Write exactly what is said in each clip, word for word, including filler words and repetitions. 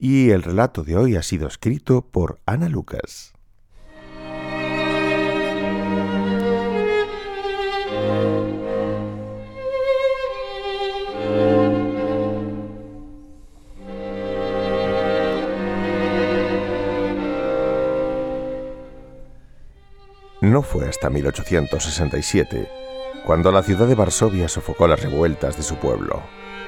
Y el relato de hoy ha sido escrito por Ana Lucas. No fue hasta mil ochocientos sesenta y siete cuando la ciudad de Varsovia sofocó las revueltas de su pueblo.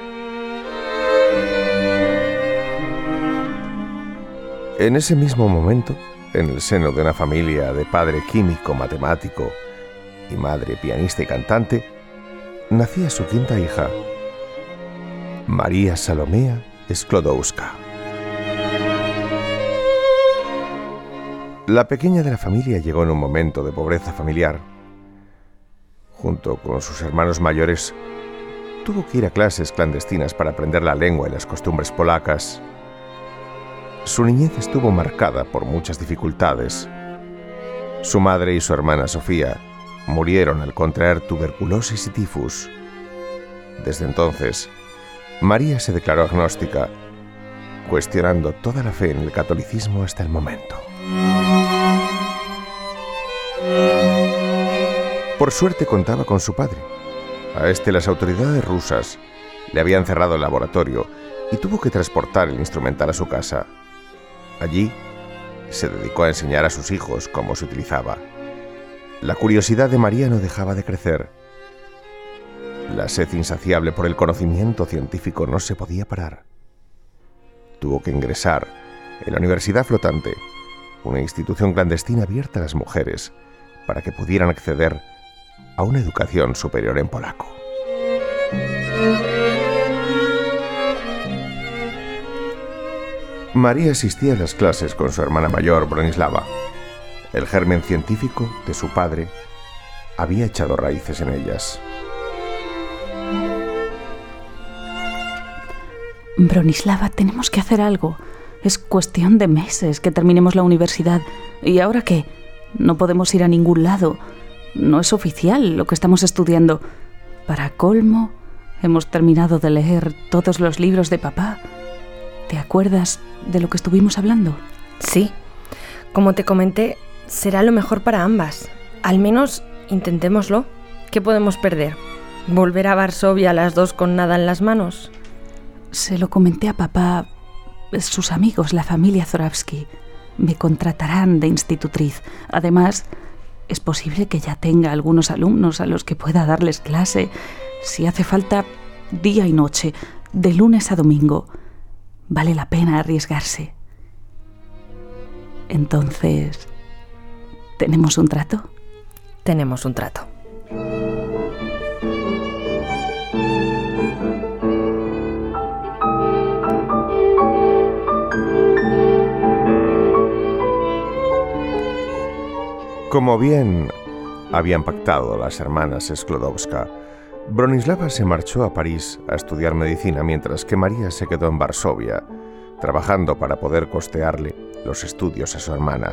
En ese mismo momento, en el seno de una familia de padre químico, matemático y madre pianista y cantante, nacía su quinta hija, María Salomea Sklodowska. La pequeña de la familia llegó en un momento de pobreza familiar. Junto con sus hermanos mayores, tuvo que ir a clases clandestinas para aprender la lengua y las costumbres polacas. Su niñez estuvo marcada por muchas dificultades. Su madre y su hermana Sofía murieron al contraer tuberculosis y tifus. Desde entonces, María se declaró agnóstica, cuestionando toda la fe en el catolicismo hasta el momento. Por suerte contaba con su padre. A este las autoridades rusas le habían cerrado el laboratorio y tuvo que transportar el instrumental a su casa. Allí se dedicó a enseñar a sus hijos cómo se utilizaba. La curiosidad de María no dejaba de crecer. La sed insaciable por el conocimiento científico no se podía parar. Tuvo que ingresar en la Universidad Flotante, una institución clandestina abierta a las mujeres para que pudieran acceder a una educación superior en polaco. María asistía a las clases con su hermana mayor, Bronislava. El germen científico de su padre había echado raíces en ellas. Bronislava, tenemos que hacer algo. Es cuestión de meses que terminemos la universidad. ¿Y ahora qué? No podemos ir a ningún lado. No es oficial lo que estamos estudiando. Para colmo, hemos terminado de leer todos los libros de papá. ¿Te acuerdas de lo que estuvimos hablando? Sí. Como te comenté, será lo mejor para ambas. Al menos intentémoslo. ¿Qué podemos perder? ¿Volver a Varsovia las dos con nada en las manos? Se lo comenté a papá. Sus amigos, la familia Zoravsky, me contratarán de institutriz. Además, es posible que ya tenga algunos alumnos a los que pueda darles clase, si hace falta, día y noche, de lunes a domingo. Vale la pena arriesgarse. Entonces, ¿tenemos un trato? Tenemos un trato. Como bien habían pactado las hermanas Sklodowska, Bronislava se marchó a París a estudiar medicina, mientras que María se quedó en Varsovia, trabajando para poder costearle los estudios a su hermana.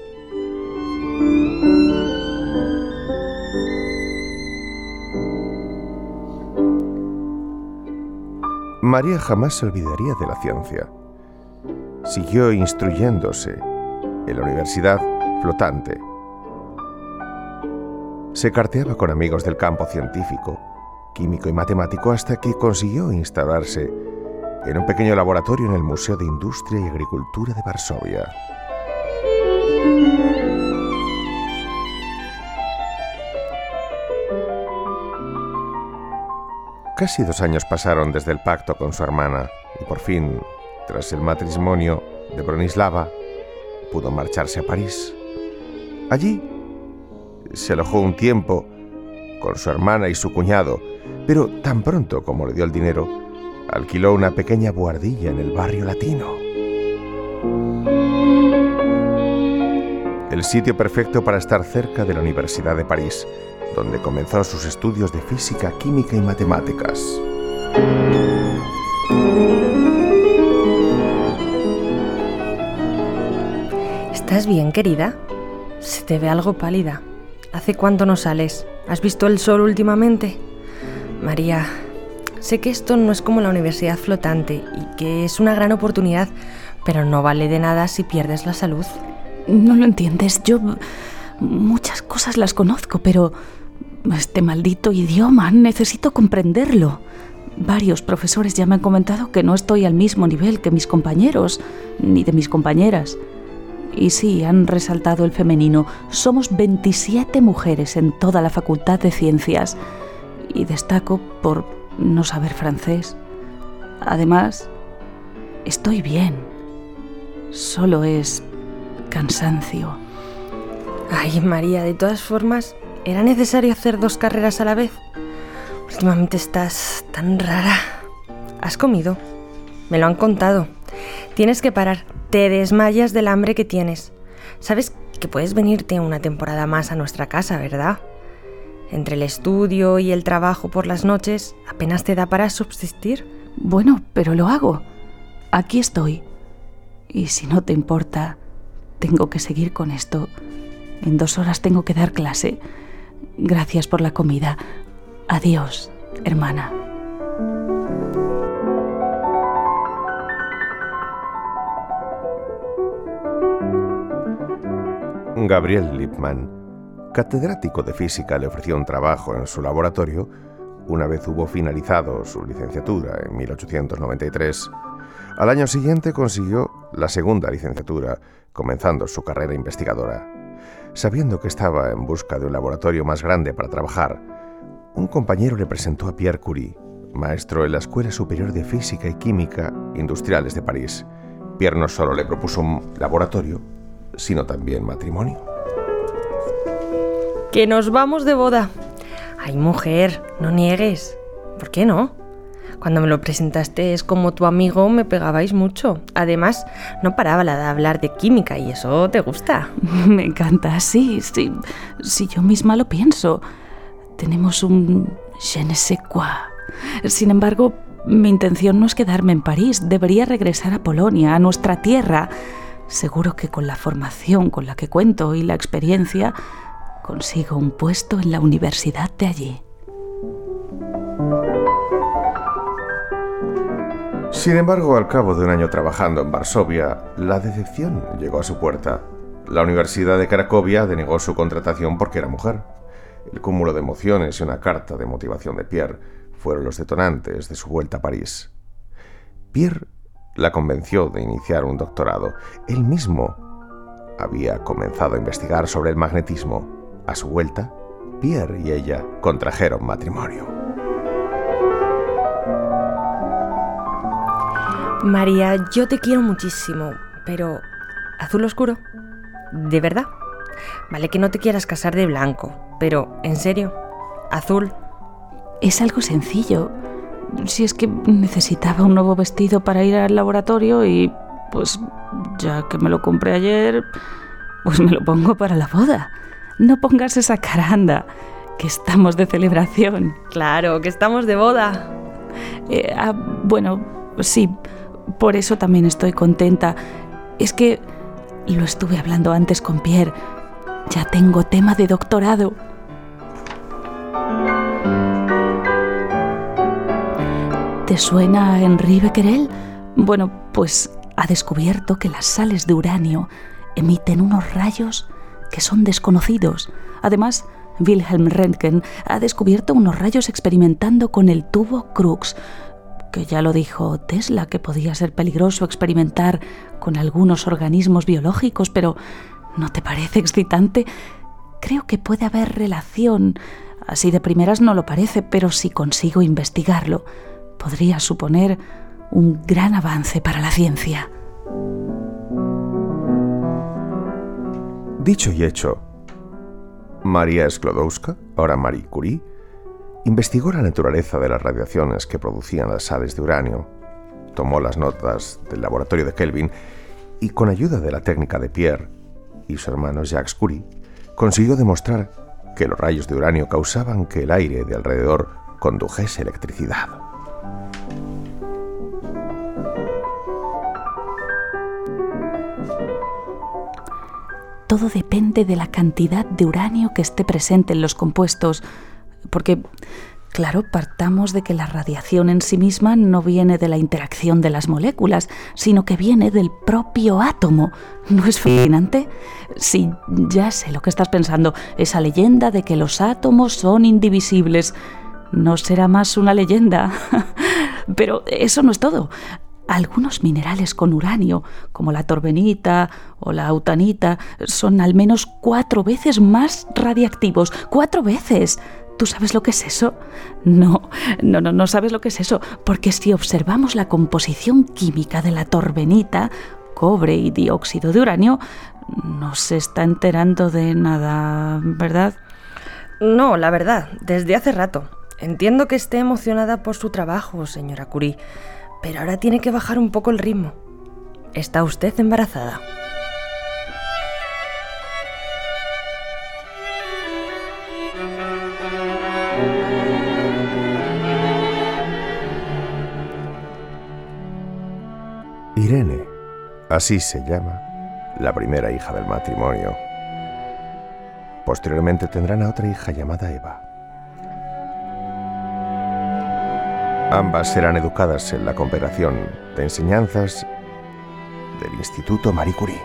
María jamás se olvidaría de la ciencia. Siguió instruyéndose en la Universidad Flotante. Se carteaba con amigos del campo científico, químico y matemático hasta que consiguió instalarse en un pequeño laboratorio en el Museo de Industria y Agricultura de Varsovia. Casi dos años pasaron desde el pacto con su hermana y por fin, tras el matrimonio de Bronislava, pudo marcharse a París. Allí se alojó un tiempo con su hermana y su cuñado, pero tan pronto como le dio el dinero, alquiló una pequeña buhardilla en el barrio latino. El sitio perfecto para estar cerca de la Universidad de París, donde comenzó sus estudios de física, química y matemáticas. ¿Estás bien, querida? Se te ve algo pálida. ¿Hace cuánto no sales? ¿Has visto el sol últimamente? María, sé que esto no es como la Universidad Flotante y que es una gran oportunidad, pero no vale de nada si pierdes la salud. No lo entiendes. Yo muchas cosas las conozco, pero este maldito idioma necesito comprenderlo. Varios profesores ya me han comentado que no estoy al mismo nivel que mis compañeros, ni de mis compañeras. Y sí, han resaltado el femenino. Somos veintisiete mujeres en toda la Facultad de Ciencias. Y destaco por no saber francés. Además, estoy bien. Solo es cansancio. Ay, María, de todas formas, ¿era necesario hacer dos carreras a la vez? Últimamente estás tan rara. ¿Has comido? Me lo han contado. Tienes que parar. Te desmayas del hambre que tienes. Sabes que puedes venirte una temporada más a nuestra casa, ¿verdad? Entre el estudio y el trabajo por las noches, ¿apenas te da para subsistir? Bueno, pero lo hago. Aquí estoy. Y si no te importa, tengo que seguir con esto. En dos horas tengo que dar clase. Gracias por la comida. Adiós, hermana. Gabriel Lippmann, catedrático de física, le ofreció un trabajo en su laboratorio una vez hubo finalizado su licenciatura en mil ochocientos noventa y tres. Al año siguiente consiguió la segunda licenciatura, comenzando su carrera investigadora. Sabiendo que estaba en busca de un laboratorio más grande para trabajar, un compañero le presentó a Pierre Curie, maestro en la Escuela Superior de Física y Química Industriales de París. Pierre no solo le propuso un laboratorio, sino también matrimonio. ¡Que nos vamos de boda! Ay, mujer, no niegues. ¿Por qué no? Cuando me lo presentaste es como tu amigo, me pegabais mucho. Además, no paraba la de hablar de química y eso te gusta. Me encanta, sí, sí. Sí, yo misma lo pienso. Tenemos un je ne sais quoi. Sin embargo, mi intención no es quedarme en París. Debería regresar a Polonia, a nuestra tierra. Seguro que con la formación con la que cuento y la experiencia consigo un puesto en la universidad de allí. Sin embargo, al cabo de un año trabajando en Varsovia, la decepción llegó a su puerta. La Universidad de Cracovia denegó su contratación porque era mujer. El cúmulo de emociones y una carta de motivación de Pierre fueron los detonantes de su vuelta a París. Pierre la convenció de iniciar un doctorado. Él mismo había comenzado a investigar sobre el magnetismo. A su vuelta, Pierre y ella contrajeron matrimonio. María, yo te quiero muchísimo, pero ¿azul oscuro? ¿De verdad? Vale que no te quieras casar de blanco, pero ¿en serio? ¿Azul? Es algo sencillo. Si es que necesitaba un nuevo vestido para ir al laboratorio y, pues, ya que me lo compré ayer, pues me lo pongo para la boda. No pongas esa cara, anda, que estamos de celebración. Claro, que estamos de boda. Eh, ah, bueno, sí, por eso también estoy contenta. Es que lo estuve hablando antes con Pierre. Ya tengo tema de doctorado. ¿Te suena a Henri Becquerel? Bueno, pues ha descubierto que las sales de uranio emiten unos rayos que son desconocidos. Además, Wilhelm Röntgen ha descubierto unos rayos experimentando con el tubo Crookes, que ya lo dijo Tesla, que podía ser peligroso experimentar con algunos organismos biológicos, pero ¿no te parece excitante? Creo que puede haber relación. Así de primeras no lo parece, pero si consigo investigarlo, podría suponer un gran avance para la ciencia. Dicho y hecho, María Sklodowska, ahora Marie Curie, investigó la naturaleza de las radiaciones que producían las sales de uranio, tomó las notas del laboratorio de Kelvin y, con ayuda de la técnica de Pierre y su hermano Jacques Curie, consiguió demostrar que los rayos de uranio causaban que el aire de alrededor condujese electricidad. Todo depende de la cantidad de uranio que esté presente en los compuestos, porque, Claro, partamos de que la radiación en sí misma no viene de la interacción de las moléculas, sino que viene del propio átomo. ¿No es fascinante? Sí, ya sé lo que estás pensando. Esa leyenda de que los átomos son indivisibles. No será más una leyenda. Pero eso no es todo. Algunos minerales con uranio, como la torbenita o la autanita, son al menos cuatro veces más radiactivos. ¡Cuatro veces! ¿Tú sabes lo que es eso? No, no, no, no sabes lo que es eso, porque si observamos la composición química de la torbenita, cobre y dióxido de uranio, no se está enterando de nada, ¿verdad? No, la verdad, desde hace rato. Entiendo que esté emocionada por su trabajo, señora Curie, pero ahora tiene que bajar un poco el ritmo. ¿Está usted embarazada? Irene, así se llama, la primera hija del matrimonio. Posteriormente tendrán a otra hija llamada Eva. Ambas serán educadas en la Congregación de Enseñanzas del Instituto Marie Curie.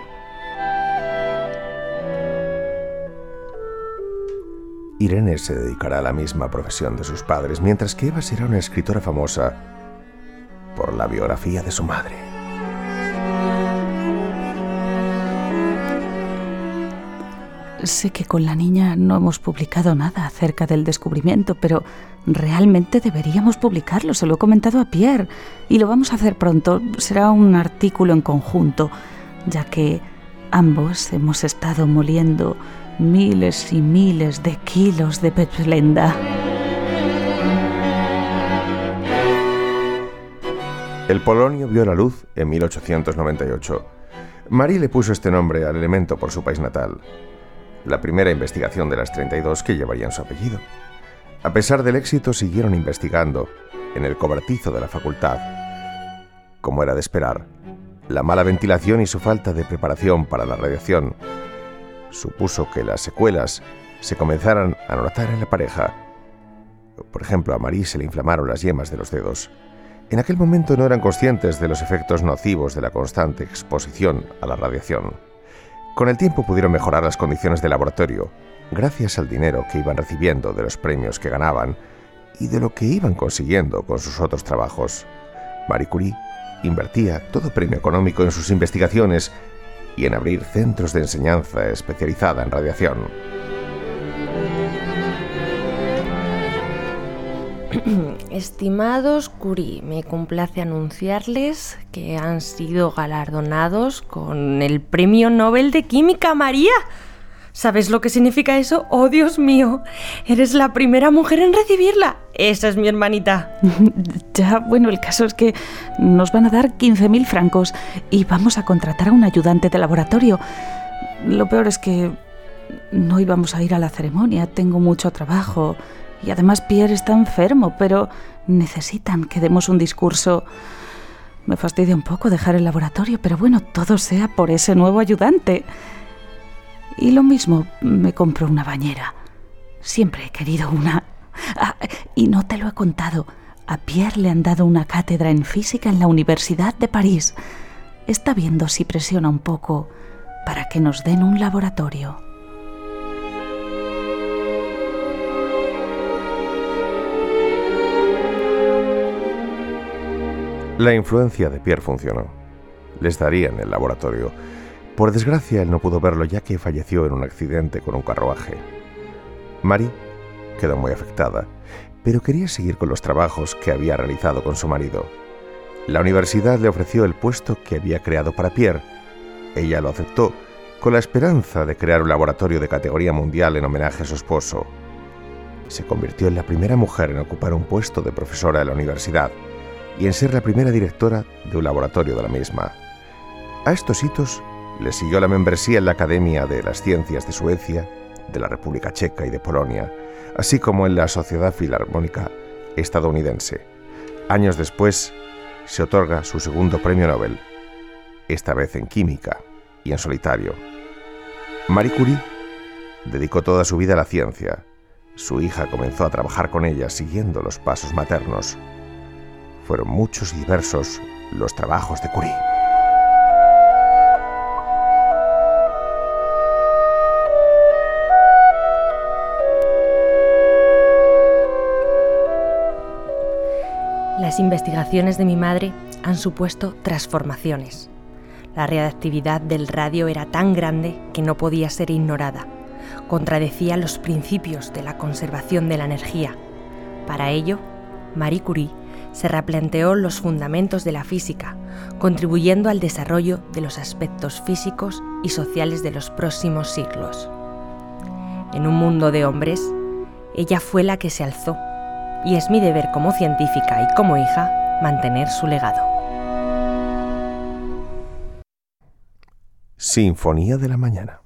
Irene se dedicará a la misma profesión de sus padres, mientras que Eva será una escritora famosa por la biografía de su madre. Sé que con la niña no hemos publicado nada acerca del descubrimiento, pero realmente deberíamos publicarlo. Se lo he comentado a Pierre y lo vamos a hacer pronto. Será un artículo en conjunto, ya que ambos hemos estado moliendo miles y miles de kilos de peplenda. El polonio vio la luz en mil ochocientos noventa y ocho. Marie le puso este nombre al elemento por su país natal. La primera investigación de las treinta y dos que llevarían su apellido. A pesar del éxito, siguieron investigando en el cobertizo de la facultad. Como era de esperar, la mala ventilación y su falta de preparación para la radiación supuso que las secuelas se comenzaran a notar en la pareja. Por ejemplo, a Marie se le inflamaron las yemas de los dedos. En aquel momento no eran conscientes de los efectos nocivos de la constante exposición a la radiación. Con el tiempo pudieron mejorar las condiciones de laboratorio, gracias al dinero que iban recibiendo de los premios que ganaban y de lo que iban consiguiendo con sus otros trabajos. Marie Curie invertía todo premio económico en sus investigaciones y en abrir centros de enseñanza especializada en radiación. Estimados Curie, me complace anunciarles que han sido galardonados con el Premio Nobel de Química, María. ¿Sabes lo que significa eso? ¡Oh, Dios mío! Eres la primera mujer en recibirla. Esa es mi hermanita. Ya, bueno, el caso es que nos van a dar quince mil francos y vamos a contratar a un ayudante de laboratorio. Lo peor es que no íbamos a ir a la ceremonia. Tengo mucho trabajo. Y además Pierre está enfermo, pero necesitan que demos un discurso. Me fastidia un poco dejar el laboratorio, pero bueno, todo sea por ese nuevo ayudante. Y lo mismo, me compro una bañera. Siempre he querido una. Ah, y no te lo he contado. A Pierre le han dado una cátedra en física en la Universidad de París. Está viendo si presiona un poco para que nos den un laboratorio. La influencia de Pierre funcionó. Les darían el laboratorio. Por desgracia, él no pudo verlo ya que falleció en un accidente con un carruaje. Marie quedó muy afectada, pero quería seguir con los trabajos que había realizado con su marido. La universidad le ofreció el puesto que había creado para Pierre. Ella lo aceptó, con la esperanza de crear un laboratorio de categoría mundial en homenaje a su esposo. Se convirtió en la primera mujer en ocupar un puesto de profesora de la universidad y en ser la primera directora de un laboratorio de la misma. A estos hitos le siguió la membresía en la Academia de las Ciencias de Suecia, de la República Checa y de Polonia, así como en la Sociedad Filarmónica estadounidense. Años después, se otorga su segundo premio Nobel, esta vez en química y en solitario. Marie Curie dedicó toda su vida a la ciencia, su hija comenzó a trabajar con ella siguiendo los pasos maternos. Fueron muchos y diversos los trabajos de Curie. Las investigaciones de mi madre han supuesto transformaciones. La radioactividad del radio era tan grande que no podía ser ignorada. Contradecía los principios de la conservación de la energía. Para ello, Marie Curie se replanteó los fundamentos de la física, contribuyendo al desarrollo de los aspectos físicos y sociales de los próximos siglos. En un mundo de hombres, ella fue la que se alzó, y es mi deber como científica y como hija mantener su legado. Sinfonía de la mañana.